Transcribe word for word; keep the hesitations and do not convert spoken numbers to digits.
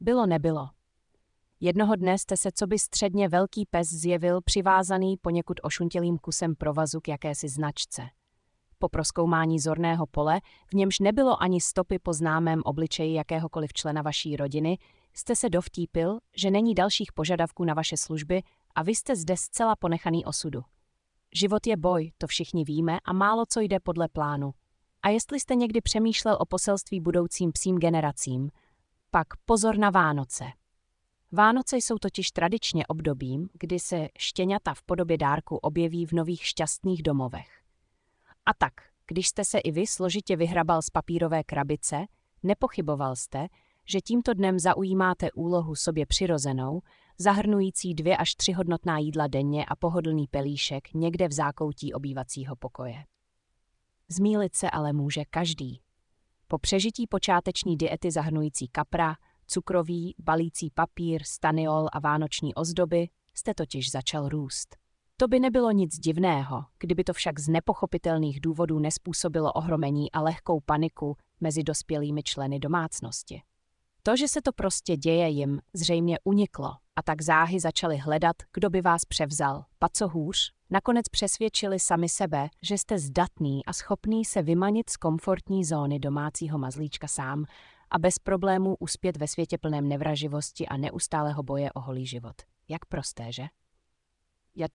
Bylo nebylo. Jednoho dne jste se coby středně velký pes zjevil přivázaný poněkud ošuntělým kusem provazu k jakési značce. Po prozkoumání zorného pole, v němž nebylo ani stopy po známém obličeji jakéhokoliv člena vaší rodiny, jste se dovtípil, že není dalších požadavků na vaše služby a vy jste zde zcela ponechaný osudu. Život je boj, to všichni víme a málo co jde podle plánu. A jestli jste někdy přemýšlel o poselství budoucím psím generacím, pak pozor na Vánoce. Vánoce jsou totiž tradičně obdobím, kdy se štěňata v podobě dárku objeví v nových šťastných domovech. A tak, když jste se i vy složitě vyhrabal z papírové krabice, nepochyboval jste, že tímto dnem zaujímáte úlohu sobě přirozenou, zahrnující dvě až tři hodnotná jídla denně a pohodlný pelíšek někde v zákoutí obývacího pokoje. Zmýlit se ale může každý. Po přežití počáteční diety zahrnující kapra, cukroví, balící papír, staniol a vánoční ozdoby jste totiž začal růst. To by nebylo nic divného, kdyby to však z nepochopitelných důvodů nezpůsobilo ohromení a lehkou paniku mezi dospělými členy domácnosti. To, že se to prostě děje, jim zřejmě uniklo a tak záhy začali hledat, kdo by vás převzal. Pa co hůř, nakonec přesvědčili sami sebe, že jste zdatný a schopný se vymanit z komfortní zóny domácího mazlíčka sám a bez problémů uspět ve světě plném nevraživosti a neustálého boje o holý život. Jak prosté, že?